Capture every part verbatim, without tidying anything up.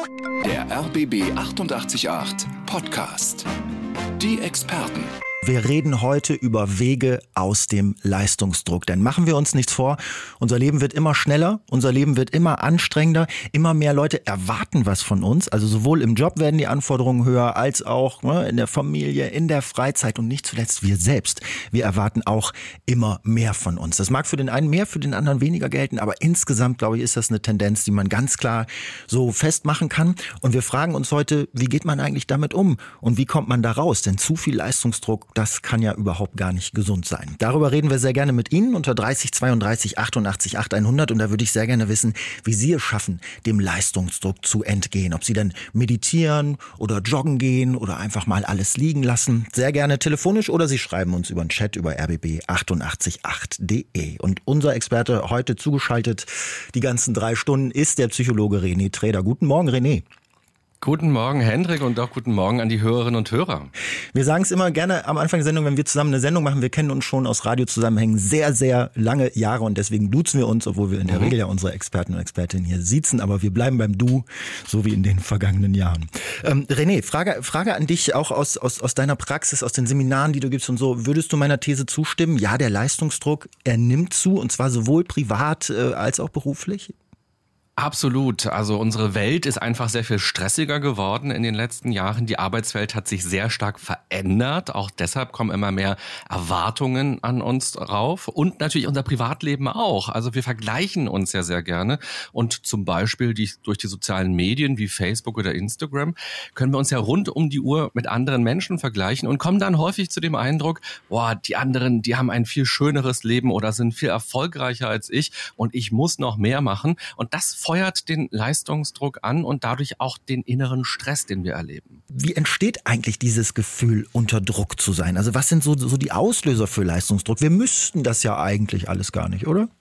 Der R B B achtundachtzig Komma acht Podcast. Die Experten. Wir reden heute über Wege aus dem Leistungsdruck. Denn machen wir uns nichts vor, unser Leben wird immer schneller, unser Leben wird immer anstrengender, immer mehr Leute erwarten was von uns. Also sowohl im Job werden die Anforderungen höher, als auch ne, in der Familie, in der Freizeit und nicht zuletzt wir selbst. Wir erwarten auch immer mehr von uns. Das mag für den einen mehr, für den anderen weniger gelten, aber insgesamt, glaube ich, ist das eine Tendenz, die man ganz klar so festmachen kann. Und wir fragen uns heute, wie geht man eigentlich damit um und wie kommt man da raus? Denn zu viel Leistungsdruck, das kann ja überhaupt gar nicht gesund sein. Darüber reden wir sehr gerne mit Ihnen unter dreißig zweiunddreißig achtundachtzig acht hundert und da würde ich sehr gerne wissen, wie Sie es schaffen, dem Leistungsdruck zu entgehen. Ob Sie dann meditieren oder joggen gehen oder einfach mal alles liegen lassen. Sehr gerne telefonisch oder Sie schreiben uns über den Chat über r b b achtundachtzig acht punkt de. Und unser Experte heute zugeschaltet die ganzen drei Stunden ist der Psychologe René Träder. Guten Morgen, René. Guten Morgen, Hendrik, und auch guten Morgen an die Hörerinnen und Hörer. Wir sagen es immer gerne am Anfang der Sendung, wenn wir zusammen eine Sendung machen. Wir kennen uns schon aus Radiozusammenhängen sehr, sehr lange Jahre und deswegen duzen wir uns, obwohl wir in der mhm. Regel ja unsere Experten und Expertinnen hier sitzen. Aber wir bleiben beim Du, so wie in den vergangenen Jahren. Ähm, René, Frage, Frage an dich auch aus, aus, aus deiner Praxis, aus den Seminaren, die du gibst und so. Würdest du meiner These zustimmen? Ja, der Leistungsdruck, er nimmt zu und zwar sowohl privat äh, als auch beruflich? Absolut. Also unsere Welt ist einfach sehr viel stressiger geworden in den letzten Jahren. Die Arbeitswelt hat sich sehr stark verändert. Auch deshalb kommen immer mehr Erwartungen an uns rauf. Und natürlich unser Privatleben auch. Also wir vergleichen uns ja sehr gerne. Und zum Beispiel die, durch die sozialen Medien wie Facebook oder Instagram können wir uns ja rund um die Uhr mit anderen Menschen vergleichen und kommen dann häufig zu dem Eindruck, boah, die anderen, die haben ein viel schöneres Leben oder sind viel erfolgreicher als ich und ich muss noch mehr machen. Und das feuert den Leistungsdruck an und dadurch auch den inneren Stress, den wir erleben. Wie entsteht eigentlich dieses Gefühl, unter Druck zu sein? Also was sind so, so die Auslöser für Leistungsdruck? Wir müssten das ja eigentlich alles gar nicht, oder?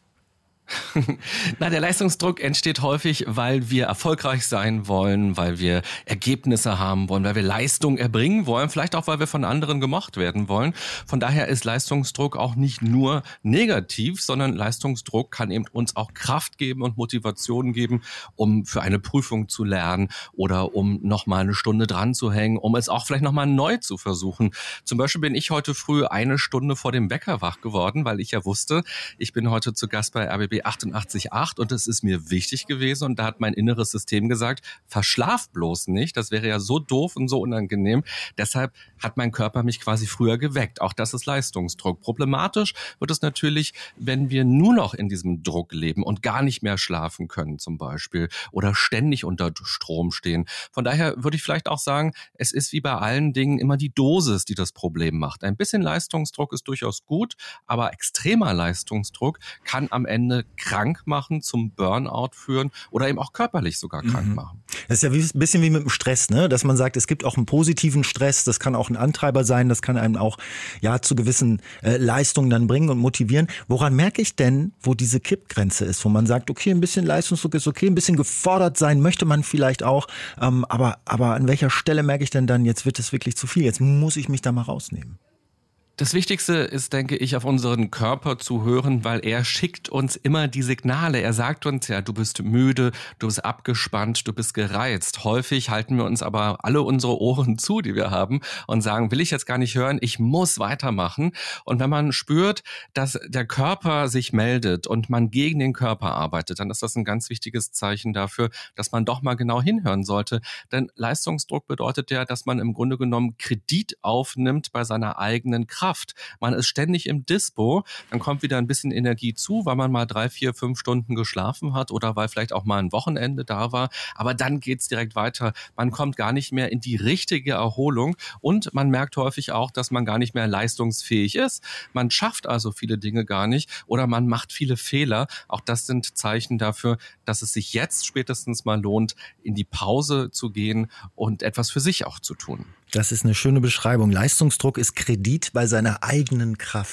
Na, der Leistungsdruck entsteht häufig, weil wir erfolgreich sein wollen, weil wir Ergebnisse haben wollen, weil wir Leistung erbringen wollen, vielleicht auch, weil wir von anderen gemocht werden wollen. Von daher ist Leistungsdruck auch nicht nur negativ, sondern Leistungsdruck kann eben uns auch Kraft geben und Motivation geben, um für eine Prüfung zu lernen oder um nochmal eine Stunde dran zu hängen, um es auch vielleicht nochmal neu zu versuchen. Zum Beispiel bin ich heute früh eine Stunde vor dem Wecker wach geworden, weil ich ja wusste, ich bin heute zu Gast bei R B B achtundachtzig Komma acht und es ist mir wichtig gewesen und da hat mein inneres System gesagt, verschlaf bloß nicht, das wäre ja so doof und so unangenehm. Deshalb hat mein Körper mich quasi früher geweckt. Auch das ist Leistungsdruck. Problematisch wird es natürlich, wenn wir nur noch in diesem Druck leben und gar nicht mehr schlafen können zum Beispiel oder ständig unter Strom stehen. Von daher würde ich vielleicht auch sagen, es ist wie bei allen Dingen immer die Dosis, die das Problem macht. Ein bisschen Leistungsdruck ist durchaus gut, aber extremer Leistungsdruck kann am Ende krank machen, zum Burnout führen oder eben auch körperlich sogar krank mhm. machen. Das ist ja ein bisschen wie mit dem Stress, ne? Dass man sagt, es gibt auch einen positiven Stress, das kann auch ein Antreiber sein, das kann einem auch ja zu gewissen äh, Leistungen dann bringen und motivieren. Woran merke ich denn, wo diese Kippgrenze ist, wo man sagt, okay, ein bisschen Leistungsdruck ist okay, ein bisschen gefordert sein möchte man vielleicht auch, ähm, aber, aber an welcher Stelle merke ich denn dann, jetzt wird es wirklich zu viel, jetzt muss ich mich da mal rausnehmen? Das Wichtigste ist, denke ich, auf unseren Körper zu hören, weil er schickt uns immer die Signale. Er sagt uns ja, du bist müde, du bist abgespannt, du bist gereizt. Häufig halten wir uns aber alle unsere Ohren zu, die wir haben und sagen, will ich jetzt gar nicht hören, ich muss weitermachen. Und wenn man spürt, dass der Körper sich meldet und man gegen den Körper arbeitet, dann ist das ein ganz wichtiges Zeichen dafür, dass man doch mal genau hinhören sollte. Denn Leistungsdruck bedeutet ja, dass man im Grunde genommen Kredit aufnimmt bei seiner eigenen Kraft. Man ist ständig im Dispo, dann kommt wieder ein bisschen Energie zu, weil man mal drei, vier, fünf Stunden geschlafen hat oder weil vielleicht auch mal ein Wochenende da war. Aber dann geht's direkt weiter. Man kommt gar nicht mehr in die richtige Erholung und man merkt häufig auch, dass man gar nicht mehr leistungsfähig ist. Man schafft also viele Dinge gar nicht oder man macht viele Fehler. Auch das sind Zeichen dafür, dass es sich jetzt spätestens mal lohnt, in die Pause zu gehen und etwas für sich auch zu tun. Das ist eine schöne Beschreibung. Leistungsdruck ist Kredit bei seiner eigenen Kraft.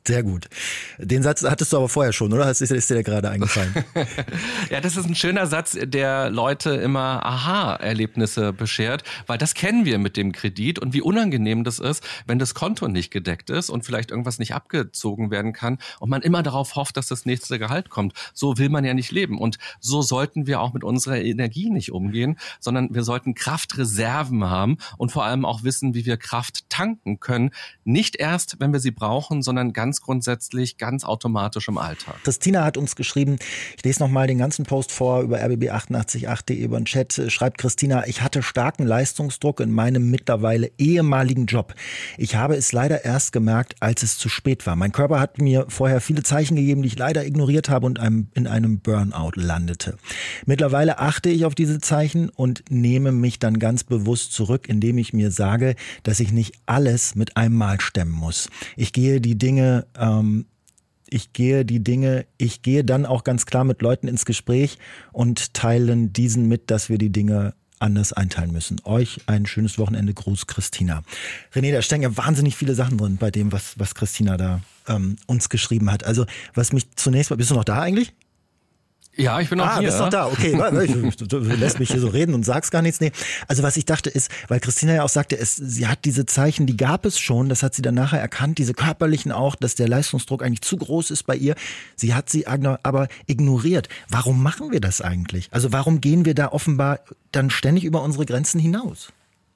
Sehr gut. Den Satz hattest du aber vorher schon, oder? Ist, ist dir gerade eingefallen? Ja, das ist ein schöner Satz, der Leute immer Aha-Erlebnisse beschert, weil das kennen wir mit dem Kredit und wie unangenehm das ist, wenn das Konto nicht gedeckt ist und vielleicht irgendwas nicht abgezogen werden kann und man immer darauf hofft, dass das nächste Gehalt kommt. So will man ja nicht leben und so sollten wir auch mit unserer Energie nicht umgehen, sondern wir sollten Kraftreserven haben und vor allem auch wissen, wie wir Kraft tanken können. Nicht erst, wenn wir sie brauchen, sondern ganz grundsätzlich, ganz automatisch im Alltag. Christina hat uns geschrieben, ich lese nochmal den ganzen Post vor über r b b achtundachtzig Komma acht punkt de über den Chat, schreibt Christina, ich hatte starken Leistungsdruck in meinem mittlerweile ehemaligen Job. Ich habe es leider erst gemerkt, als es zu spät war. Mein Körper hat mir vorher viele Zeichen gegeben, die ich leider ignoriert habe und in einem Burnout landete. Mittlerweile achte ich auf diese Zeichen und nehme mich dann ganz bewusst zurück, indem ich mir sage, dass ich nicht alles mit einem Mal stemmen muss. Ich gehe die Dinge Ähm, ich gehe die Dinge, ich gehe dann auch ganz klar mit Leuten ins Gespräch und teilen diesen mit, dass wir die Dinge anders einteilen müssen. Euch ein schönes Wochenende. Gruß, Christina. René, da stecken ja wahnsinnig viele Sachen drin bei dem, was, was Christina da ähm, uns geschrieben hat. Also, was mich zunächst mal, bist du noch da eigentlich? Ja, ich bin auch ah, hier. Ah, bist noch da, okay. Du, du lässt mich hier so reden und sagst gar nichts. Nee. Also was ich dachte ist, weil Christina ja auch sagte, es, sie hat diese Zeichen, die gab es schon, das hat sie dann nachher erkannt, diese körperlichen auch, dass der Leistungsdruck eigentlich zu groß ist bei ihr. Sie hat sie aber ignoriert. Warum machen wir das eigentlich? Also warum gehen wir da offenbar dann ständig über unsere Grenzen hinaus?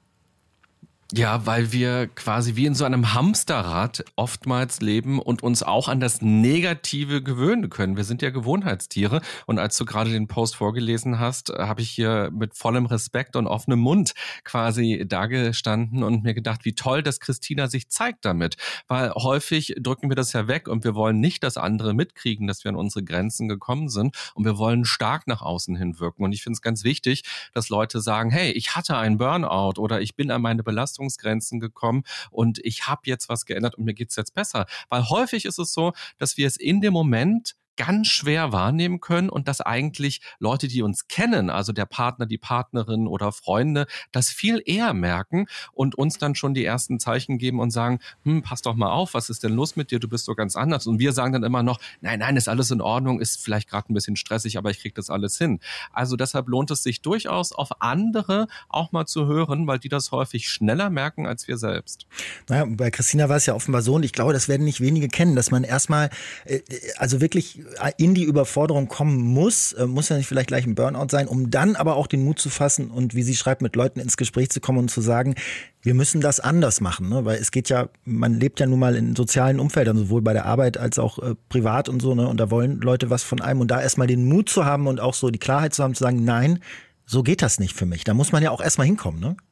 Ja, weil wir quasi wie in so einem Hamsterrad oftmals leben und uns auch an das Negative gewöhnen können. Wir sind ja Gewohnheitstiere und als du gerade den Post vorgelesen hast, habe ich hier mit vollem Respekt und offenem Mund quasi dagestanden und mir gedacht, wie toll, dass Christina sich zeigt damit. Weil häufig drücken wir das ja weg und wir wollen nicht, dass andere mitkriegen, dass wir an unsere Grenzen gekommen sind und wir wollen stark nach außen hin wirken. Und ich finde es ganz wichtig, dass Leute sagen, hey, ich hatte einen Burnout oder ich bin an meine Belastung Grenzen gekommen und ich habe jetzt was geändert und mir geht's jetzt besser. Weil häufig ist es so, dass wir es in dem Moment ganz schwer wahrnehmen können und dass eigentlich Leute, die uns kennen, also der Partner, die Partnerin oder Freunde, das viel eher merken und uns dann schon die ersten Zeichen geben und sagen, hm, pass doch mal auf, was ist denn los mit dir, du bist so ganz anders. Und wir sagen dann immer noch, nein, nein, ist alles in Ordnung, ist vielleicht gerade ein bisschen stressig, aber ich kriege das alles hin. Also deshalb lohnt es sich durchaus, auf andere auch mal zu hören, weil die das häufig schneller merken als wir selbst. Naja, bei Christina war es ja offenbar so und ich glaube, das werden nicht wenige kennen, dass man erstmal, äh, also wirklich in die Überforderung kommen muss, muss ja nicht vielleicht gleich ein Burnout sein, um dann aber auch den Mut zu fassen und wie sie schreibt, mit Leuten ins Gespräch zu kommen und zu sagen, wir müssen das anders machen, ne? Weil es geht ja, man lebt ja nun mal in sozialen Umfeldern, sowohl bei der Arbeit als auch äh, privat und so, ne? Und da wollen Leute was von einem und da erstmal den Mut zu haben und auch so die Klarheit zu haben, zu sagen, nein, so geht das nicht für mich. Da muss man ja auch erstmal hinkommen, ne?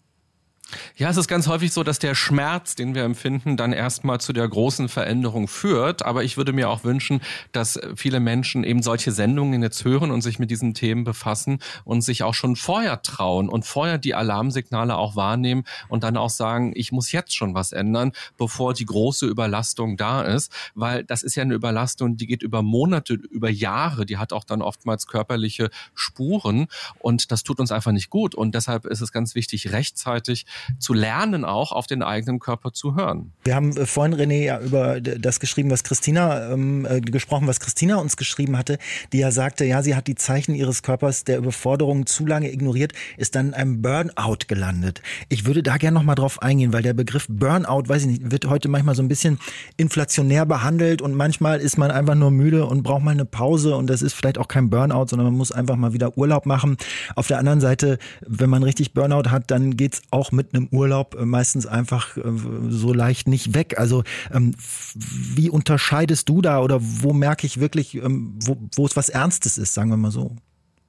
Ja, es ist ganz häufig so, dass der Schmerz, den wir empfinden, dann erstmal zu der großen Veränderung führt. Aber ich würde mir auch wünschen, dass viele Menschen eben solche Sendungen jetzt hören und sich mit diesen Themen befassen und sich auch schon vorher trauen und vorher die Alarmsignale auch wahrnehmen und dann auch sagen, ich muss jetzt schon was ändern, bevor die große Überlastung da ist. Weil das ist ja eine Überlastung, die geht über Monate, über Jahre. Die hat auch dann oftmals körperliche Spuren und das tut uns einfach nicht gut. Und deshalb ist es ganz wichtig, rechtzeitig zu lernen, auch auf den eigenen Körper zu hören. Wir haben vorhin, René, ja über das geschrieben, was Christina ähm, gesprochen, was Christina uns geschrieben hatte, die ja sagte, ja, sie hat die Zeichen ihres Körpers der Überforderung zu lange ignoriert, ist dann in einem Burnout gelandet. Ich würde da gerne noch mal drauf eingehen, weil der Begriff Burnout, weiß ich nicht, wird heute manchmal so ein bisschen inflationär behandelt und manchmal ist man einfach nur müde und braucht mal eine Pause und das ist vielleicht auch kein Burnout, sondern man muss einfach mal wieder Urlaub machen. Auf der anderen Seite, wenn man richtig Burnout hat, dann geht's auch mit einem Urlaub meistens einfach so leicht nicht weg. Also ähm, wie unterscheidest du da oder wo merke ich wirklich, ähm, wo, wo es was Ernstes ist, sagen wir mal so?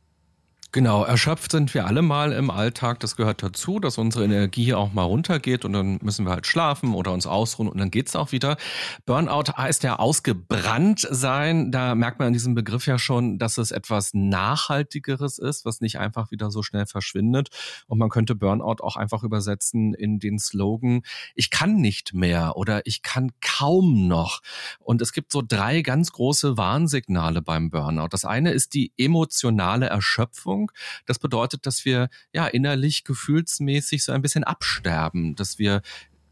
Genau, erschöpft sind wir alle mal im Alltag. Das gehört dazu, dass unsere Energie auch mal runtergeht und dann müssen wir halt schlafen oder uns ausruhen und dann geht's auch wieder. Burnout heißt ja ausgebrannt sein. Da merkt man an diesem Begriff ja schon, dass es etwas Nachhaltigeres ist, was nicht einfach wieder so schnell verschwindet. Und man könnte Burnout auch einfach übersetzen in den Slogan, ich kann nicht mehr oder ich kann kaum noch. Und es gibt so drei ganz große Warnsignale beim Burnout. Das eine ist die emotionale Erschöpfung. Das bedeutet, dass wir ja innerlich gefühlsmäßig so ein bisschen absterben, dass wir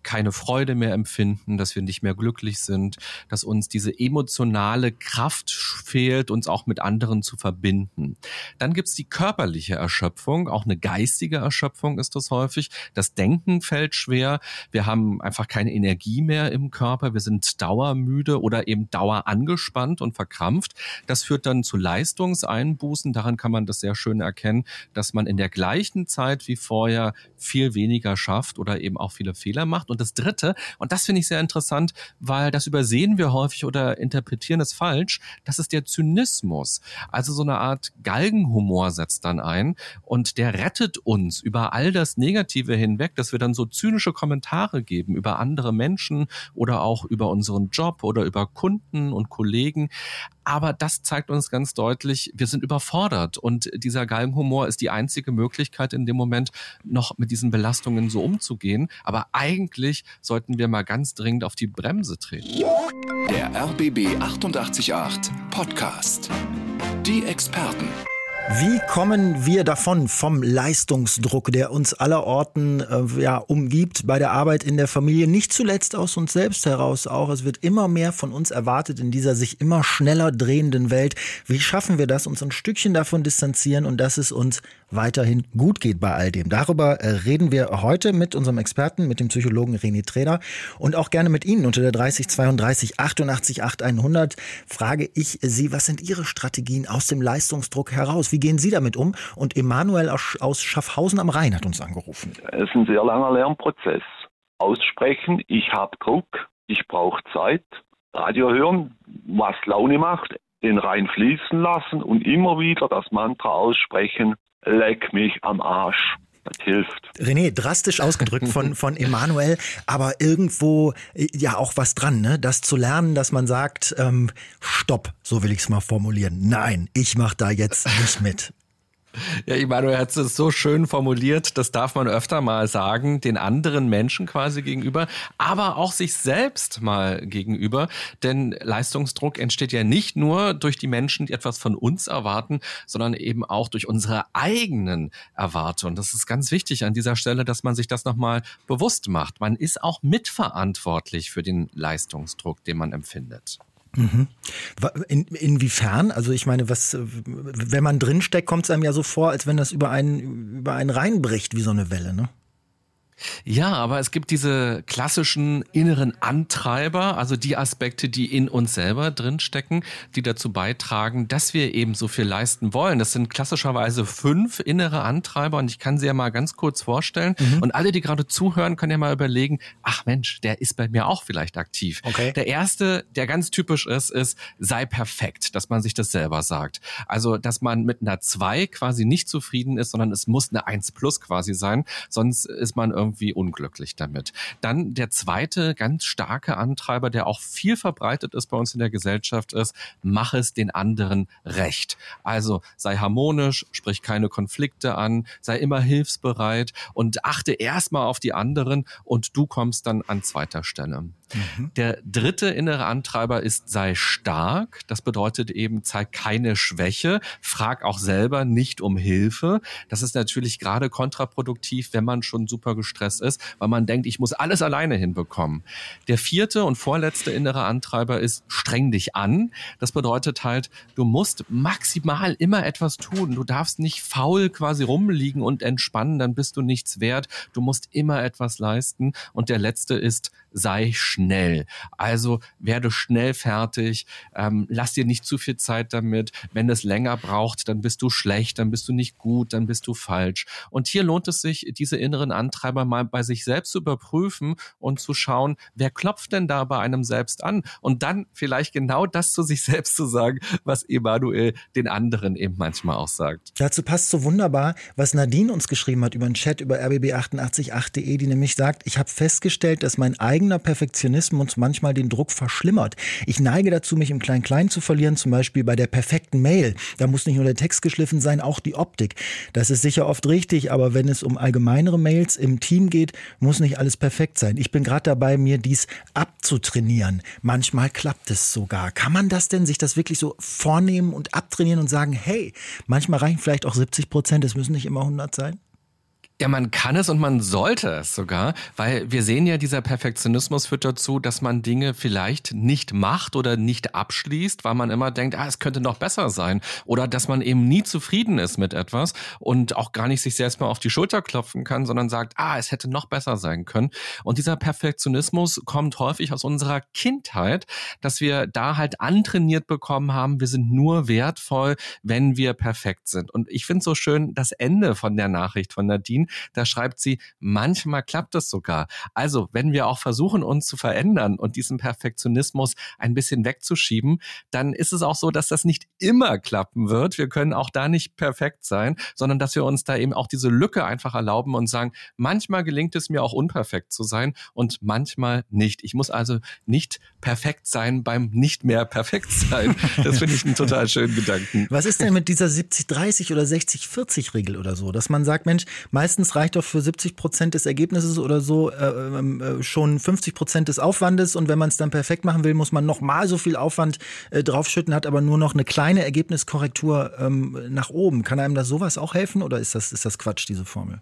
keine Freude mehr empfinden, dass wir nicht mehr glücklich sind, dass uns diese emotionale Kraft fehlt, uns auch mit anderen zu verbinden. Dann gibt's die körperliche Erschöpfung, auch eine geistige Erschöpfung ist das häufig. Das Denken fällt schwer. Wir haben einfach keine Energie mehr im Körper. Wir sind dauermüde oder eben dauerangespannt und verkrampft. Das führt dann zu Leistungseinbußen. Daran kann man das sehr schön erkennen, dass man in der gleichen Zeit wie vorher viel weniger schafft oder eben auch viele Fehler macht. Und das Dritte, und das finde ich sehr interessant, weil das übersehen wir häufig oder interpretieren es falsch, das ist der Zynismus. Also so eine Art Galgenhumor setzt dann ein und der rettet uns über all das Negative hinweg, dass wir dann so zynische Kommentare geben über andere Menschen oder auch über unseren Job oder über Kunden und Kollegen. Aber das zeigt uns ganz deutlich, wir sind überfordert und dieser Galgenhumor ist die einzige Möglichkeit in dem Moment, noch mit diesen Belastungen so umzugehen. Aber eigentlich sollten wir mal ganz dringend auf die Bremse treten. Der R B B achtundachtzig Komma acht Podcast. Die Experten. Wie kommen wir davon, vom Leistungsdruck, der uns allerorten äh, ja, umgibt, bei der Arbeit, in der Familie, nicht zuletzt aus uns selbst heraus auch. Es wird immer mehr von uns erwartet in dieser sich immer schneller drehenden Welt. Wie schaffen wir das, uns ein Stückchen davon distanzieren und dass es uns weiterhin gut geht bei all dem? Darüber äh, reden wir heute mit unserem Experten, mit dem Psychologen René Träder und auch gerne mit Ihnen unter der dreißig zweiunddreißig achtundachtzig acht hundert frage ich Sie, was sind Ihre Strategien aus dem Leistungsdruck heraus? Wie gehen Sie damit um? Und Emanuel aus Schaffhausen am Rhein hat uns angerufen. Es ist ein sehr langer Lernprozess. Aussprechen, ich habe Druck, ich brauche Zeit. Radio hören, was Laune macht, den Rhein fließen lassen und immer wieder das Mantra aussprechen, leck mich am Arsch. Das hilft. René, drastisch ausgedrückt von, von Emanuel, aber irgendwo ja auch was dran, ne? Das zu lernen, dass man sagt, ähm, stopp, so will ich es mal formulieren. Nein, ich mache da jetzt nicht mit. Ja, Emanuel hat es so schön formuliert, das darf man öfter mal sagen, den anderen Menschen quasi gegenüber, aber auch sich selbst mal gegenüber, denn Leistungsdruck entsteht ja nicht nur durch die Menschen, die etwas von uns erwarten, sondern eben auch durch unsere eigenen Erwartungen. Das ist ganz wichtig an dieser Stelle, dass man sich das nochmal bewusst macht. Man ist auch mitverantwortlich für den Leistungsdruck, den man empfindet. Mhm. In, inwiefern? Also ich meine, was, wenn man drinsteckt, kommt es einem ja so vor, als wenn das über einen, über einen reinbricht wie so eine Welle, ne? Ja, aber es gibt diese klassischen inneren Antreiber, also die Aspekte, die in uns selber drinstecken, die dazu beitragen, dass wir eben so viel leisten wollen. Das sind klassischerweise fünf innere Antreiber und ich kann sie ja mal ganz kurz vorstellen. Mhm. Und alle, die gerade zuhören, können ja mal überlegen, ach Mensch, der ist bei mir auch vielleicht aktiv. Okay. Der erste, der ganz typisch ist, ist, sei perfekt, dass man sich das selber sagt. Also, dass man mit einer zwei quasi nicht zufrieden ist, sondern es muss eine eins plus quasi sein, sonst ist man irgendwie irgendwie unglücklich damit. Dann der zweite ganz starke Antreiber, der auch viel verbreitet ist bei uns in der Gesellschaft, ist, mach es den anderen recht. Also sei harmonisch, sprich keine Konflikte an, sei immer hilfsbereit und achte erstmal auf die anderen und du kommst dann an zweiter Stelle. Mhm. Der dritte innere Antreiber ist, sei stark. Das bedeutet eben, zeig keine Schwäche, frag auch selber nicht um Hilfe. Das ist natürlich gerade kontraproduktiv, wenn man schon super gestresst ist, weil man denkt, ich muss alles alleine hinbekommen. Der vierte und vorletzte innere Antreiber ist, streng dich an. Das bedeutet halt, du musst maximal immer etwas tun. Du darfst nicht faul quasi rumliegen und entspannen, dann bist du nichts wert. Du musst immer etwas leisten. Und der letzte ist, sei schnell. Also werde schnell fertig, ähm, lass dir nicht zu viel Zeit damit. Wenn es länger braucht, dann bist du schlecht, dann bist du nicht gut, dann bist du falsch. Und hier lohnt es sich, diese inneren Antreiber mal bei sich selbst zu überprüfen und zu schauen, wer klopft denn da bei einem selbst an? Und dann vielleicht genau das zu sich selbst zu sagen, was Emanuel den anderen eben manchmal auch sagt. Dazu passt so wunderbar, was Nadine uns geschrieben hat über den Chat über r b b achtundachtzig Komma acht punkt de, die nämlich sagt, ich habe festgestellt, dass mein eigener Perfektionismus manchmal den Druck verschlimmert. Ich neige dazu, mich im Klein-Klein zu verlieren, zum Beispiel bei der perfekten Mail. Da muss nicht nur der Text geschliffen sein, auch die Optik. Das ist sicher oft richtig, aber wenn es um allgemeinere Mails im Team geht, muss nicht alles perfekt sein. Ich bin gerade dabei, mir dies abzutrainieren. Manchmal klappt es sogar. Kann man das denn, sich das wirklich so vornehmen und abtrainieren und sagen, hey, manchmal reichen vielleicht auch siebzig Prozent, es müssen nicht immer hundert sein? Ja, man kann es und man sollte es sogar, weil wir sehen ja, dieser Perfektionismus führt dazu, dass man Dinge vielleicht nicht macht oder nicht abschließt, weil man immer denkt, ah, es könnte noch besser sein, oder dass man eben nie zufrieden ist mit etwas und auch gar nicht sich selbst mal auf die Schulter klopfen kann, sondern sagt, ah, es hätte noch besser sein können. Und dieser Perfektionismus kommt häufig aus unserer Kindheit, dass wir da halt antrainiert bekommen haben, wir sind nur wertvoll, wenn wir perfekt sind. Und ich finde so schön das Ende von der Nachricht von Nadine. Da schreibt sie, manchmal klappt es sogar. Also, wenn wir auch versuchen, uns zu verändern und diesen Perfektionismus ein bisschen wegzuschieben, dann ist es auch so, dass das nicht immer klappen wird. Wir können auch da nicht perfekt sein, sondern dass wir uns da eben auch diese Lücke einfach erlauben und sagen, manchmal gelingt es mir auch unperfekt zu sein und manchmal nicht. Ich muss also nicht perfekt sein beim nicht mehr perfekt sein. Das finde ich einen total schönen Gedanken. Was ist denn mit dieser siebzig dreißig oder sechzig vierzig Regel oder so, dass man sagt, Mensch, meistens reicht doch für siebzig Prozent des Ergebnisses oder so äh, äh, schon fünfzig Prozent des Aufwandes, und wenn man es dann perfekt machen will, muss man nochmal so viel Aufwand äh, draufschütten, hat aber nur noch eine kleine Ergebniskorrektur ähm, nach oben. Kann einem da sowas auch helfen, oder ist das, ist das Quatsch, diese Formel?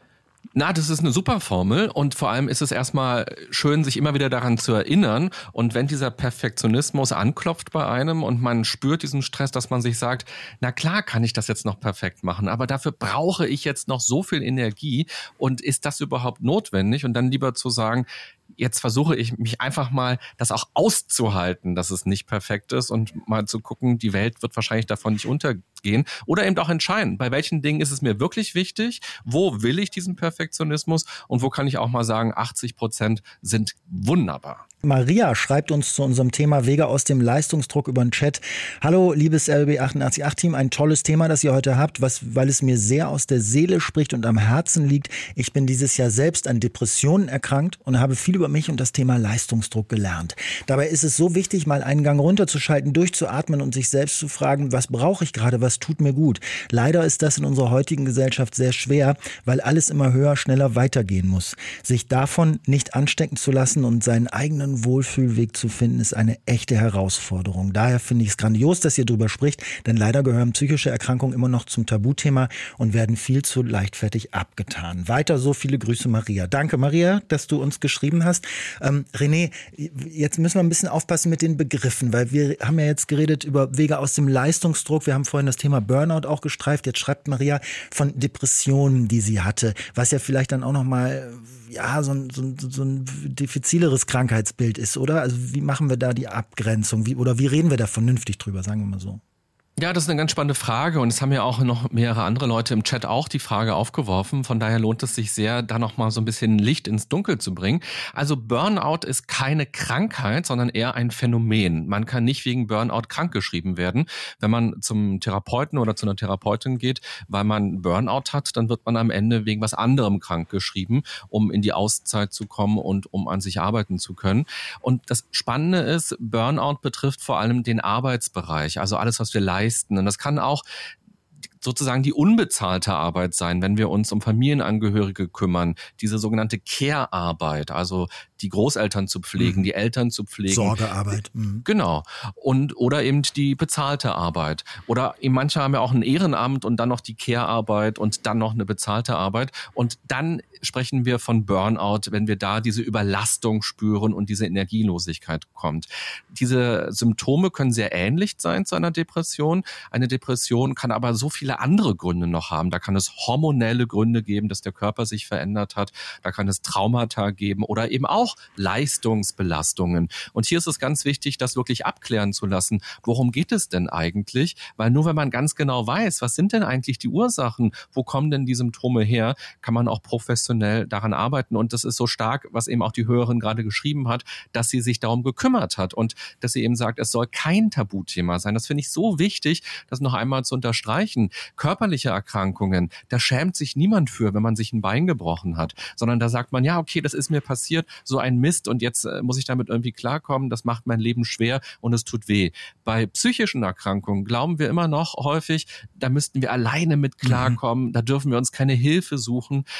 Na, das ist eine super Formel, und vor allem ist es erstmal schön, sich immer wieder daran zu erinnern. Und wenn dieser Perfektionismus anklopft bei einem und man spürt diesen Stress, dass man sich sagt, na klar kann ich das jetzt noch perfekt machen, aber dafür brauche ich jetzt noch so viel Energie, und ist das überhaupt notwendig? Und dann lieber zu sagen, jetzt versuche ich mich einfach mal, das auch auszuhalten, dass es nicht perfekt ist, und mal zu gucken, die Welt wird wahrscheinlich davon nicht untergehen, oder eben auch entscheiden, bei welchen Dingen ist es mir wirklich wichtig, wo will ich diesen Perfektionismus und wo kann ich auch mal sagen, achtzig Prozent sind wunderbar. Maria schreibt uns zu unserem Thema Wege aus dem Leistungsdruck über den Chat. Hallo, liebes L B achtundachtzig Komma acht Team, ein tolles Thema, das ihr heute habt, was, weil es mir sehr aus der Seele spricht und am Herzen liegt. Ich bin dieses Jahr selbst an Depressionen erkrankt und habe viel über mich und das Thema Leistungsdruck gelernt. Dabei ist es so wichtig, mal einen Gang runterzuschalten, durchzuatmen und sich selbst zu fragen, was brauche ich gerade, was tut mir gut. Leider ist das in unserer heutigen Gesellschaft sehr schwer, weil alles immer höher, schneller weitergehen muss. Sich davon nicht anstecken zu lassen und seinen eigenen Wohlfühlweg zu finden, ist eine echte Herausforderung. Daher finde ich es grandios, dass ihr darüber spricht, denn leider gehören psychische Erkrankungen immer noch zum Tabuthema und werden viel zu leichtfertig abgetan. Weiter so, viele Grüße, Maria. Danke, Maria, dass du uns geschrieben hast. Ähm, René, jetzt müssen wir ein bisschen aufpassen mit den Begriffen, weil wir haben ja jetzt geredet über Wege aus dem Leistungsdruck. Wir haben vorhin das Thema Burnout auch gestreift. Jetzt schreibt Maria von Depressionen, die sie hatte, was ja vielleicht dann auch nochmal ja, so ein, so ein, so ein diffizileres Krankheitsbild ist, oder? Also wie machen wir da die Abgrenzung? Wie, oder wie reden wir da vernünftig drüber, sagen wir mal so? Ja, das ist eine ganz spannende Frage, und es haben ja auch noch mehrere andere Leute im Chat auch die Frage aufgeworfen. Von daher lohnt es sich sehr, da noch mal so ein bisschen Licht ins Dunkel zu bringen. Also Burnout ist keine Krankheit, sondern eher ein Phänomen. Man kann nicht wegen Burnout krankgeschrieben werden. Wenn man zum Therapeuten oder zu einer Therapeutin geht, weil man Burnout hat, dann wird man am Ende wegen was anderem krankgeschrieben, um in die Auszeit zu kommen und um an sich arbeiten zu können. Und das Spannende ist, Burnout betrifft vor allem den Arbeitsbereich, also alles, was wir leisten. Und das kann auch sozusagen die unbezahlte Arbeit sein, wenn wir uns um Familienangehörige kümmern, diese sogenannte Care-Arbeit, also die Großeltern zu pflegen, mhm. die Eltern zu pflegen. Sorgearbeit. Mhm. Genau. Und, oder eben die bezahlte Arbeit. Oder eben manche haben ja auch ein Ehrenamt und dann noch die Care-Arbeit und dann noch eine bezahlte Arbeit. Und dann sprechen wir von Burnout, wenn wir da diese Überlastung spüren und diese Energielosigkeit kommt. Diese Symptome können sehr ähnlich sein zu einer Depression. Eine Depression kann aber so viele andere Gründe noch haben. Da kann es hormonelle Gründe geben, dass der Körper sich verändert hat. Da kann es Traumata geben oder eben auch Leistungsbelastungen. Und hier ist es ganz wichtig, das wirklich abklären zu lassen. Worum geht es denn eigentlich? Weil nur wenn man ganz genau weiß, was sind denn eigentlich die Ursachen, wo kommen denn die Symptome her, kann man auch professionell daran arbeiten. Und das ist so stark, was eben auch die Hörerin gerade geschrieben hat, dass sie sich darum gekümmert hat und dass sie eben sagt, es soll kein Tabuthema sein. Das finde ich so wichtig, das noch einmal zu unterstreichen. Körperliche Erkrankungen, da schämt sich niemand für, wenn man sich ein Bein gebrochen hat, sondern da sagt man, ja, okay, das ist mir passiert, so ein Mist, und jetzt äh, muss ich damit irgendwie klarkommen, das macht mein Leben schwer und es tut weh. Bei psychischen Erkrankungen glauben wir immer noch häufig, da müssten wir alleine mit klarkommen, mhm. da dürfen wir uns keine Hilfe suchen.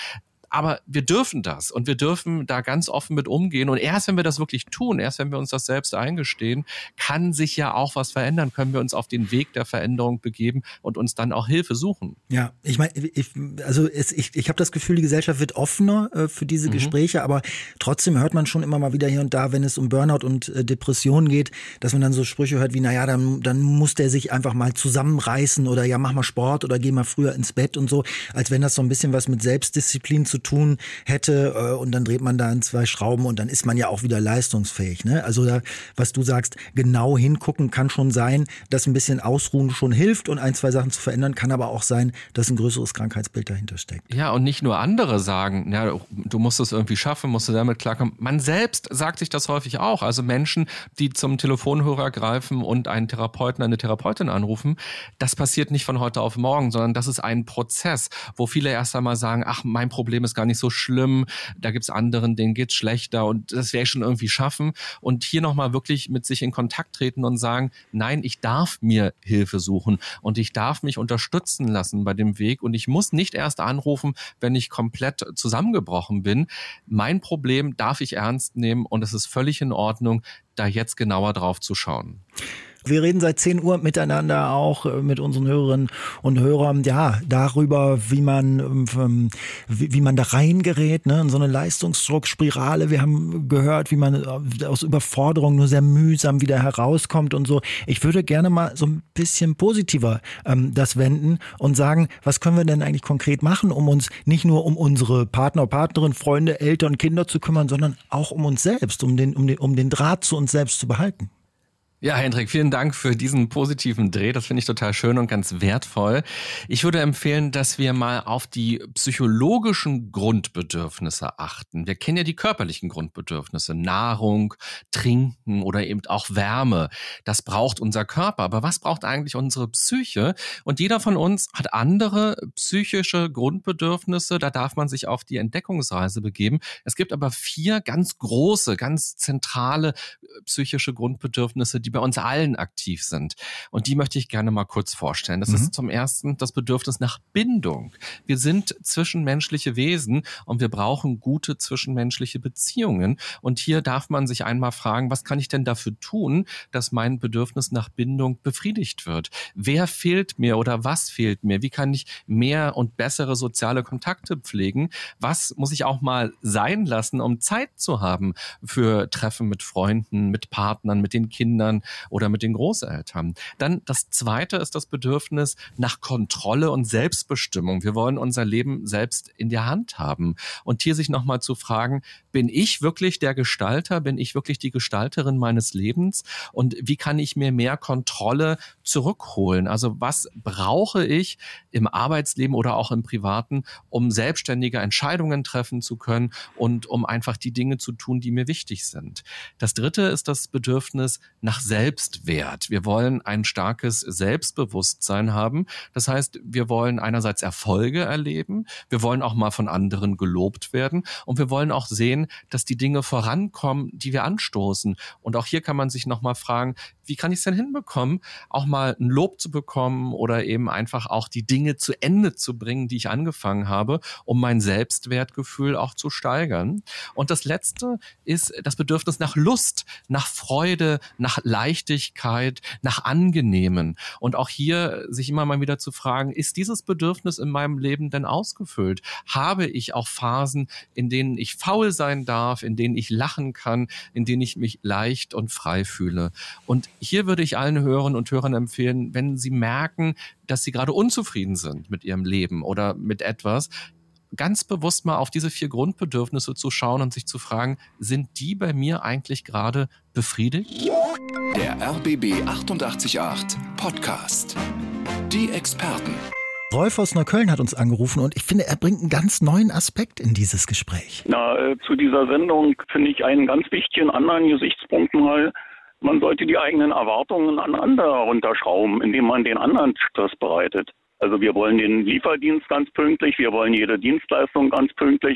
Aber wir dürfen das und wir dürfen da ganz offen mit umgehen. Und erst wenn wir das wirklich tun, erst wenn wir uns das selbst eingestehen, kann sich ja auch was verändern, können wir uns auf den Weg der Veränderung begeben und uns dann auch Hilfe suchen. Ja, ich meine, ich, also es, ich, ich habe das Gefühl, die Gesellschaft wird offener äh, für diese mhm. Gespräche, aber trotzdem hört man schon immer mal wieder hier und da, wenn es um Burnout und äh, Depressionen geht, dass man dann so Sprüche hört wie, naja, dann, dann muss der sich einfach mal zusammenreißen oder ja, mach mal Sport oder geh mal früher ins Bett und so, als wenn das so ein bisschen was mit Selbstdisziplin zu tun hätte äh, und dann dreht man da an zwei Schrauben und dann ist man ja auch wieder leistungsfähig. Ne? Also da, was du sagst, genau hingucken kann schon sein, dass ein bisschen Ausruhen schon hilft und ein, zwei Sachen zu verändern, kann aber auch sein, dass ein größeres Krankheitsbild dahinter steckt. Ja, und nicht nur andere sagen, ja, du musst es irgendwie schaffen, musst du damit klarkommen. Man selbst sagt sich das häufig auch. Also Menschen, die zum Telefonhörer greifen und einen Therapeuten, eine Therapeutin anrufen, das passiert nicht von heute auf morgen, sondern das ist ein Prozess, wo viele erst einmal sagen, ach, mein Problem ist gar nicht so schlimm, da gibt's anderen, denen geht's schlechter und das werde ich schon irgendwie schaffen. Und hier nochmal wirklich mit sich in Kontakt treten und sagen, nein, ich darf mir Hilfe suchen und ich darf mich unterstützen lassen bei dem Weg und ich muss nicht erst anrufen, wenn ich komplett zusammengebrochen bin. Mein Problem darf ich ernst nehmen und es ist völlig in Ordnung, da jetzt genauer drauf zu schauen. Wir reden seit zehn Uhr miteinander auch mit unseren Hörerinnen und Hörern, ja, darüber, wie man, wie, wie man da reingerät, ne, in so eine Leistungsdruckspirale. Wir haben gehört, wie man aus Überforderung nur sehr mühsam wieder herauskommt und so. Ich würde gerne mal so ein bisschen positiver ähm, das wenden und sagen, was können wir denn eigentlich konkret machen, um uns nicht nur um unsere Partner, Partnerin, Freunde, Eltern, Kinder zu kümmern, sondern auch um uns selbst, um den, um den, um den Draht zu uns selbst zu behalten. Ja, Hendrik, vielen Dank für diesen positiven Dreh. Das finde ich total schön und ganz wertvoll. Ich würde empfehlen, dass wir mal auf die psychologischen Grundbedürfnisse achten. Wir kennen ja die körperlichen Grundbedürfnisse, Nahrung, Trinken oder eben auch Wärme. Das braucht unser Körper. Aber was braucht eigentlich unsere Psyche? Und jeder von uns hat andere psychische Grundbedürfnisse. Da darf man sich auf die Entdeckungsreise begeben. Es gibt aber vier ganz große, ganz zentrale psychische Grundbedürfnisse, die bei uns allen aktiv sind. Und die möchte ich gerne mal kurz vorstellen. Das mhm. ist zum ersten das Bedürfnis nach Bindung. Wir sind zwischenmenschliche Wesen und wir brauchen gute zwischenmenschliche Beziehungen. Und hier darf man sich einmal fragen, was kann ich denn dafür tun, dass mein Bedürfnis nach Bindung befriedigt wird? Wer fehlt mir oder was fehlt mir? Wie kann ich mehr und bessere soziale Kontakte pflegen? Was muss ich auch mal sein lassen, um Zeit zu haben für Treffen mit Freunden, mit Partnern, mit den Kindern oder mit den Großeltern? Dann das zweite ist das Bedürfnis nach Kontrolle und Selbstbestimmung. Wir wollen unser Leben selbst in der Hand haben. Und hier sich nochmal zu fragen, bin ich wirklich der Gestalter? Bin ich wirklich die Gestalterin meines Lebens? Und wie kann ich mir mehr Kontrolle zurückholen? Also was brauche ich im Arbeitsleben oder auch im Privaten, um selbstständige Entscheidungen treffen zu können und um einfach die Dinge zu tun, die mir wichtig sind? Das dritte ist das Bedürfnis nach Selbstwert. Wir wollen ein starkes Selbstbewusstsein haben. Das heißt, wir wollen einerseits Erfolge erleben, wir wollen auch mal von anderen gelobt werden und wir wollen auch sehen, dass die Dinge vorankommen, die wir anstoßen. Und auch hier kann man sich nochmal fragen, wie kann ich es denn hinbekommen, auch mal ein Lob zu bekommen oder eben einfach auch die Dinge zu Ende zu bringen, die ich angefangen habe, um mein Selbstwertgefühl auch zu steigern. Und das Letzte ist das Bedürfnis nach Lust, nach Freude, nach Leichtigkeit, nach Angenehmen. Und auch hier sich immer mal wieder zu fragen, ist dieses Bedürfnis in meinem Leben denn ausgefüllt? Habe ich auch Phasen, in denen ich faul sein darf, in denen ich lachen kann, in denen ich mich leicht und frei fühle? Und hier würde ich allen Hörern und Hörern empfehlen, wenn sie merken, dass sie gerade unzufrieden sind mit ihrem Leben oder mit etwas, ganz bewusst mal auf diese vier Grundbedürfnisse zu schauen und sich zu fragen, sind die bei mir eigentlich gerade befriedigt? Der R B B achtundachtzig Komma acht Podcast. Die Experten. Rolf aus Neukölln hat uns angerufen und ich finde, er bringt einen ganz neuen Aspekt in dieses Gespräch. Na, äh, zu dieser Sendung finde ich einen ganz wichtigen anderen Gesichtspunkt mal. Man sollte die eigenen Erwartungen an andere runterschrauben, indem man den anderen Stress bereitet. Also wir wollen den Lieferdienst ganz pünktlich, wir wollen jede Dienstleistung ganz pünktlich.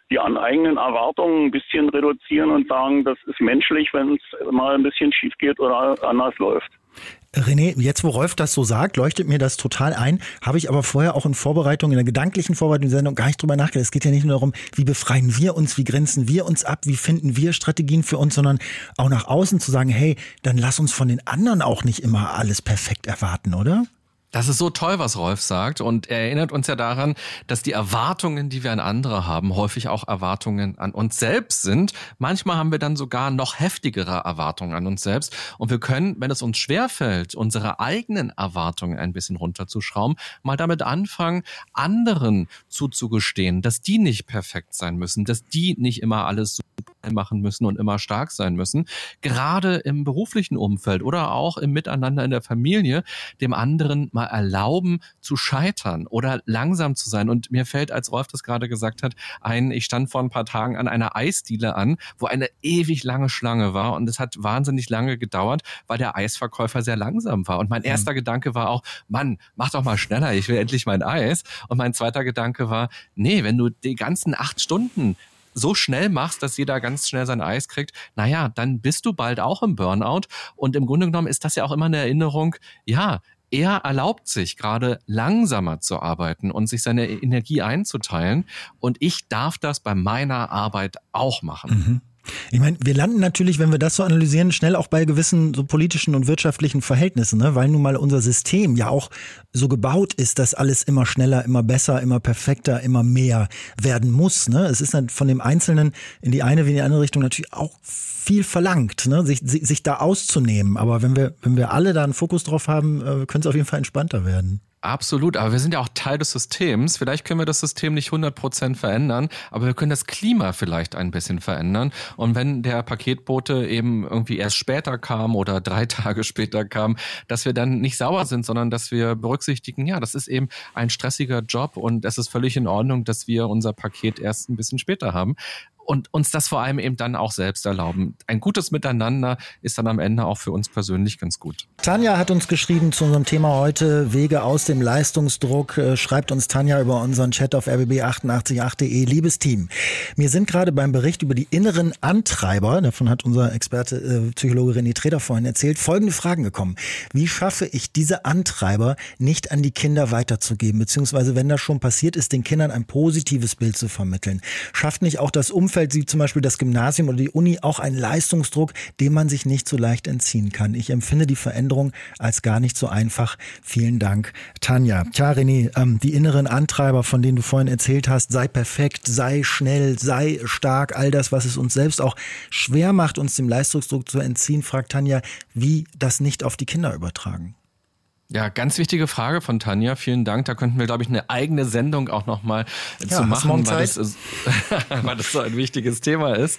die an eigenen Erwartungen ein bisschen reduzieren und sagen, das ist menschlich, wenn es mal ein bisschen schief geht oder anders läuft. René, jetzt wo Rolf das so sagt, leuchtet mir das total ein, habe ich aber vorher auch in Vorbereitung, in der gedanklichen Vorbereitung der Sendung gar nicht drüber nachgedacht. Es geht ja nicht nur darum, wie befreien wir uns, wie grenzen wir uns ab, wie finden wir Strategien für uns, sondern auch nach außen zu sagen, hey, dann lass uns von den anderen auch nicht immer alles perfekt erwarten, oder? Das ist so toll, was Rolf sagt, und er erinnert uns ja daran, dass die Erwartungen, die wir an andere haben, häufig auch Erwartungen an uns selbst sind. Manchmal haben wir dann sogar noch heftigere Erwartungen an uns selbst, und wir können, wenn es uns schwerfällt, unsere eigenen Erwartungen ein bisschen runterzuschrauben, mal damit anfangen, anderen zuzugestehen, dass die nicht perfekt sein müssen, dass die nicht immer alles super machen müssen und immer stark sein müssen. Gerade im beruflichen Umfeld oder auch im Miteinander in der Familie, dem anderen mal erlauben zu scheitern oder langsam zu sein. Und mir fällt, als Rolf das gerade gesagt hat, ein, ich stand vor ein paar Tagen an einer Eisdiele an, wo eine ewig lange Schlange war, und es hat wahnsinnig lange gedauert, weil der Eisverkäufer sehr langsam war. Und mein erster mhm. Gedanke war auch, Mann, mach doch mal schneller, ich will endlich mein Eis. Und mein zweiter Gedanke war, nee, wenn du die ganzen acht Stunden so schnell machst, dass jeder ganz schnell sein Eis kriegt, naja, dann bist du bald auch im Burnout. Und im Grunde genommen ist das ja auch immer eine Erinnerung, ja, er erlaubt sich gerade langsamer zu arbeiten und sich seine Energie einzuteilen. Und ich darf das bei meiner Arbeit auch machen. Mhm. Ich meine, wir landen natürlich, wenn wir das so analysieren, schnell auch bei gewissen so politischen und wirtschaftlichen Verhältnissen, ne? Weil nun mal unser System ja auch so gebaut ist, dass alles immer schneller, immer besser, immer perfekter, immer mehr werden muss. Ne? Es ist dann von dem Einzelnen in die eine wie in die andere Richtung natürlich auch viel verlangt, ne? sich, sich da auszunehmen. Aber wenn wir, wenn wir alle da einen Fokus drauf haben, können es auf jeden Fall entspannter werden. Absolut, aber wir sind ja auch Teil des Systems. Vielleicht können wir das System nicht hundert Prozent verändern, aber wir können das Klima vielleicht ein bisschen verändern. Und wenn der Paketbote eben irgendwie erst später kam oder drei Tage später kam, dass wir dann nicht sauer sind, sondern dass wir berücksichtigen, ja, das ist eben ein stressiger Job, und es ist völlig in Ordnung, dass wir unser Paket erst ein bisschen später haben. Und uns das vor allem eben dann auch selbst erlauben. Ein gutes Miteinander ist dann am Ende auch für uns persönlich ganz gut. Tanja hat uns geschrieben zu unserem Thema heute, Wege aus dem Leistungsdruck. Schreibt uns Tanja über unseren Chat auf r b b achtundachtzig punkt acht punkt de. Liebes Team, mir sind gerade beim Bericht über die inneren Antreiber, davon hat unser Experte äh, Psychologe René Treder vorhin erzählt, folgende Fragen gekommen. Wie schaffe ich diese Antreiber nicht an die Kinder weiterzugeben, beziehungsweise wenn das schon passiert ist, den Kindern ein positives Bild zu vermitteln? Schafft nicht auch das Umfeld, wie zum Beispiel das Gymnasium oder die Uni, auch einen Leistungsdruck, dem man sich nicht so leicht entziehen kann? Ich empfinde die Veränderung als gar nicht so einfach. Vielen Dank, Tanja. Tja, René, ähm, die inneren Antreiber, von denen du vorhin erzählt hast, sei perfekt, sei schnell, sei stark, all das, was es uns selbst auch schwer macht, uns dem Leistungsdruck zu entziehen, fragt Tanja, wie das nicht auf die Kinder übertragen. Ja, ganz wichtige Frage von Tanja. Vielen Dank. Da könnten wir, glaube ich, eine eigene Sendung auch nochmal ja, zu machen, weil das, ist, weil das so ein wichtiges Thema ist.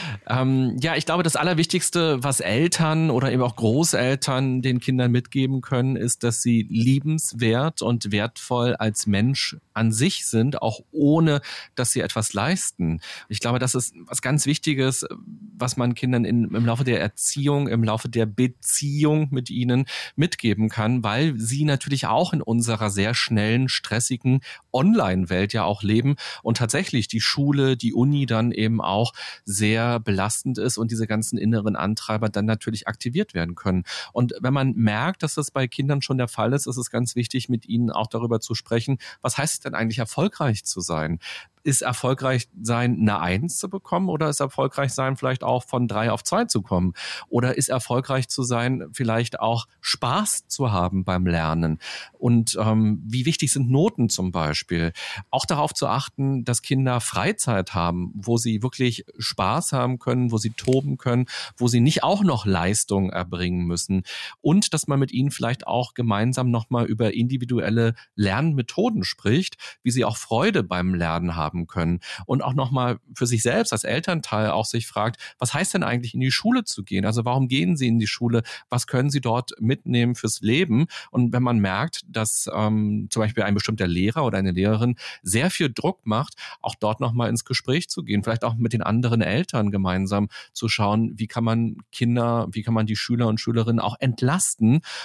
Ähm, ja, ich glaube, das Allerwichtigste, was Eltern oder eben auch Großeltern den Kindern mitgeben können, ist, dass sie liebenswert und wertvoll als Mensch an sich sind, auch ohne, dass sie etwas leisten. Ich glaube, das ist was ganz Wichtiges, was man Kindern in, im Laufe der Erziehung, im Laufe der Beziehung mit ihnen mitgeben kann, weil weil sie natürlich auch in unserer sehr schnellen, stressigen Online-Welt ja auch leben und tatsächlich die Schule, die Uni dann eben auch sehr belastend ist und diese ganzen inneren Antreiber dann natürlich aktiviert werden können. Und wenn man merkt, dass das bei Kindern schon der Fall ist, ist es ganz wichtig, mit ihnen auch darüber zu sprechen, was heißt es denn eigentlich, erfolgreich zu sein? Ist erfolgreich sein, eine Eins zu bekommen, oder ist erfolgreich sein, vielleicht auch von drei auf zwei zu kommen? Oder ist erfolgreich zu sein, vielleicht auch Spaß zu haben beim Lernen? Und ähm, wie wichtig sind Noten zum Beispiel? Auch darauf zu achten, dass Kinder Freizeit haben, wo sie wirklich Spaß haben können, wo sie toben können, wo sie nicht auch noch Leistung erbringen müssen. Und dass man mit ihnen vielleicht auch gemeinsam nochmal über individuelle Lernmethoden spricht, wie sie auch Freude beim Lernen haben können. Und auch nochmal für sich selbst als Elternteil auch sich fragt, was heißt denn eigentlich in die Schule zu gehen? Also warum gehen Sie in die Schule? Was können Sie dort mitnehmen fürs Leben? Und wenn man merkt, dass ähm, zum Beispiel ein bestimmter Lehrer oder eine Lehrerin sehr viel Druck macht, auch dort nochmal ins Gespräch zu gehen, vielleicht auch mit den anderen Eltern gemeinsam zu schauen, wie kann man Kinder, wie kann man die Schüler und Schülerinnen auch entlasten,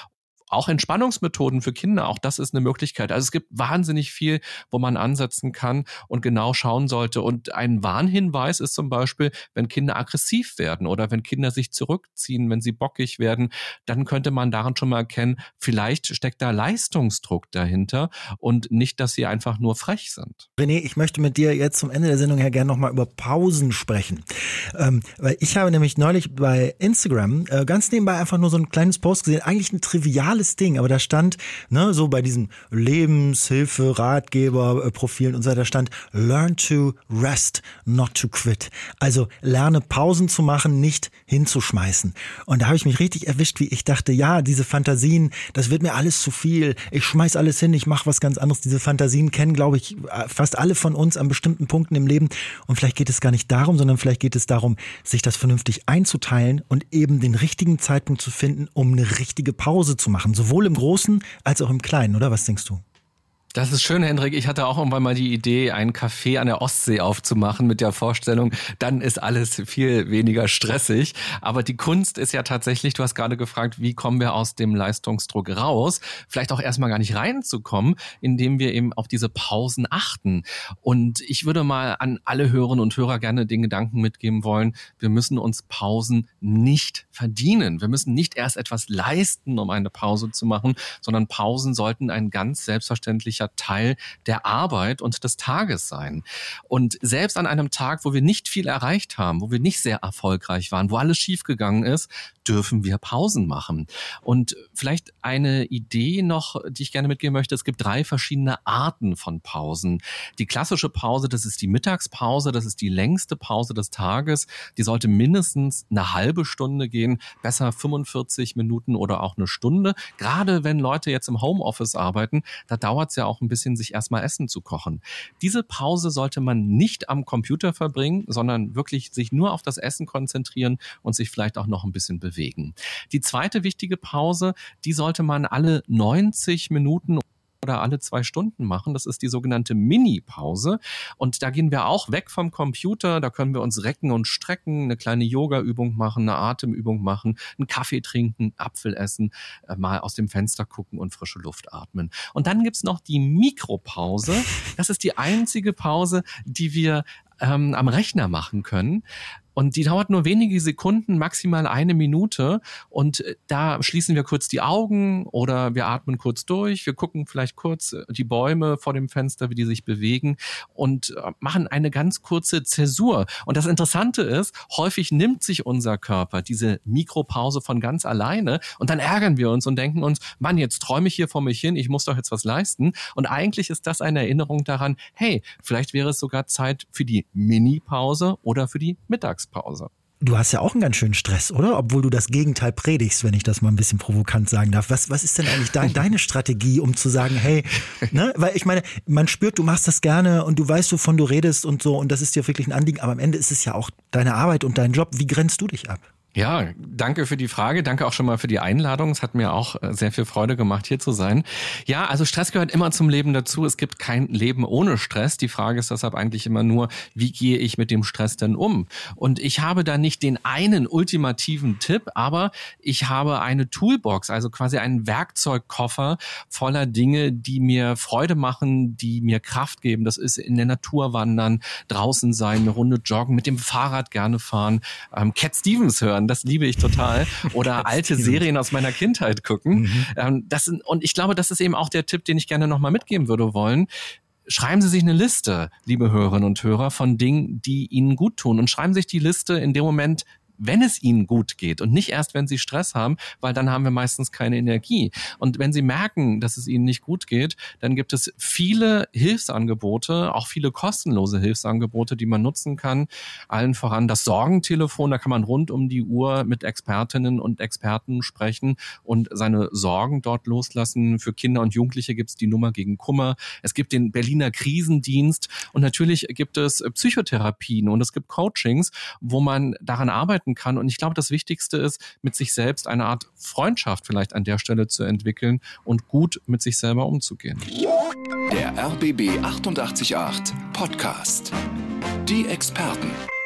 auch Entspannungsmethoden für Kinder, auch das ist eine Möglichkeit. Also es gibt wahnsinnig viel, wo man ansetzen kann und genau schauen sollte. Und ein Warnhinweis ist zum Beispiel, wenn Kinder aggressiv werden oder wenn Kinder sich zurückziehen, wenn sie bockig werden, dann könnte man daran schon mal erkennen, vielleicht steckt da Leistungsdruck dahinter und nicht, dass sie einfach nur frech sind. René, ich möchte mit dir jetzt zum Ende der Sendung her gerne nochmal über Pausen sprechen. Ähm, weil ich habe nämlich neulich bei Instagram äh, ganz nebenbei einfach nur so ein kleines Post gesehen, eigentlich ein triviales Ding, aber da stand, ne, so bei diesen Lebenshilfe, Ratgeber, äh, Profilen und so weiter stand, learn to rest, not to quit. Also lerne Pausen zu machen, nicht hinzuschmeißen. Und da habe ich mich richtig erwischt, wie ich dachte, ja, diese Fantasien, das wird mir alles zu viel, ich schmeiß alles hin, ich mache was ganz anderes. Diese Fantasien kennen, glaube ich, fast alle von uns an bestimmten Punkten im Leben. Und vielleicht geht es gar nicht darum, sondern vielleicht geht es darum, sich das vernünftig einzuteilen und eben den richtigen Zeitpunkt zu finden, um eine richtige Pause zu machen. Sowohl im Großen als auch im Kleinen, oder? Was denkst du? Das ist schön, Hendrik. Ich hatte auch irgendwann mal die Idee, einen Café an der Ostsee aufzumachen mit der Vorstellung, dann ist alles viel weniger stressig. Aber die Kunst ist ja tatsächlich, du hast gerade gefragt, wie kommen wir aus dem Leistungsdruck raus? Vielleicht auch erstmal gar nicht reinzukommen, indem wir eben auf diese Pausen achten. Und ich würde mal an alle Hörerinnen und Hörer gerne den Gedanken mitgeben wollen, wir müssen uns Pausen nicht verdienen. Wir müssen nicht erst etwas leisten, um eine Pause zu machen, sondern Pausen sollten ein ganz selbstverständlicher Teil der Arbeit und des Tages sein. Und selbst an einem Tag, wo wir nicht viel erreicht haben, wo wir nicht sehr erfolgreich waren, wo alles schiefgegangen ist, dürfen wir Pausen machen. Und vielleicht eine Idee noch, die ich gerne mitgeben möchte. Es gibt drei verschiedene Arten von Pausen. Die klassische Pause, das ist die Mittagspause, das ist die längste Pause des Tages. Die sollte mindestens eine halbe Stunde gehen, besser fünfundvierzig Minuten oder auch eine Stunde. Gerade wenn Leute jetzt im Homeoffice arbeiten, da dauert es ja auch ein bisschen, sich erstmal Essen zu kochen. Diese Pause sollte man nicht am Computer verbringen, sondern wirklich sich nur auf das Essen konzentrieren und sich vielleicht auch noch ein bisschen bewegen. Die zweite wichtige Pause, die sollte man alle neunzig Minuten oder alle zwei Stunden machen. Das ist die sogenannte Mini-Pause. Und da gehen wir auch weg vom Computer. Da können wir uns recken und strecken, eine kleine Yoga-Übung machen, eine Atemübung machen, einen Kaffee trinken, Apfel essen, äh, mal aus dem Fenster gucken und frische Luft atmen. Und dann gibt's noch die Mikropause. Das ist die einzige Pause, die wir ähm, am Rechner machen können. Und die dauert nur wenige Sekunden, maximal eine Minute. Und da schließen wir kurz die Augen oder wir atmen kurz durch. Wir gucken vielleicht kurz die Bäume vor dem Fenster, wie die sich bewegen und machen eine ganz kurze Zäsur. Und das Interessante ist, häufig nimmt sich unser Körper diese Mikropause von ganz alleine und dann ärgern wir uns und denken uns, Mann, jetzt träume ich hier vor mich hin, ich muss doch jetzt was leisten. Und eigentlich ist das eine Erinnerung daran, hey, vielleicht wäre es sogar Zeit für die Mini-Pause oder für die Mittagspause. Pause. Du hast ja auch einen ganz schönen Stress, oder? Obwohl du das Gegenteil predigst, wenn ich das mal ein bisschen provokant sagen darf. Was, was ist denn eigentlich de- deine Strategie, um zu sagen, hey, ne? Weil ich meine, man spürt, du machst das gerne und du weißt, wovon du redest und so und das ist dir wirklich ein Anliegen, aber am Ende ist es ja auch deine Arbeit und dein Job. Wie grenzt du dich ab? Ja, danke für die Frage. Danke auch schon mal für die Einladung. Es hat mir auch sehr viel Freude gemacht, hier zu sein. Ja, also Stress gehört immer zum Leben dazu. Es gibt kein Leben ohne Stress. Die Frage ist deshalb eigentlich immer nur, wie gehe ich mit dem Stress denn um? Und ich habe da nicht den einen ultimativen Tipp, aber ich habe eine Toolbox, also quasi einen Werkzeugkoffer voller Dinge, die mir Freude machen, die mir Kraft geben. Das ist in der Natur wandern, draußen sein, eine Runde joggen, mit dem Fahrrad gerne fahren, ähm, Cat Stevens hören. Das liebe ich total. Oder alte Serien aus meiner Kindheit gucken. Mhm. Ähm, das, und ich glaube, das ist eben auch der Tipp, den ich gerne nochmal mitgeben würde wollen. Schreiben Sie sich eine Liste, liebe Hörerinnen und Hörer, von Dingen, die Ihnen gut tun. Und schreiben Sie sich die Liste in dem Moment, wenn es Ihnen gut geht und nicht erst, wenn Sie Stress haben, weil dann haben wir meistens keine Energie. Und wenn Sie merken, dass es Ihnen nicht gut geht, dann gibt es viele Hilfsangebote, auch viele kostenlose Hilfsangebote, die man nutzen kann. Allen voran das Sorgentelefon, da kann man rund um die Uhr mit Expertinnen und Experten sprechen und seine Sorgen dort loslassen. Für Kinder und Jugendliche gibt es die Nummer gegen Kummer. Es gibt den Berliner Krisendienst und natürlich gibt es Psychotherapien und es gibt Coachings, wo man daran arbeiten kann. Und ich glaube, das Wichtigste ist, mit sich selbst eine Art Freundschaft vielleicht an der Stelle zu entwickeln und gut mit sich selber umzugehen. Der R B B achtundachtzig Komma acht Podcast. Die Experten.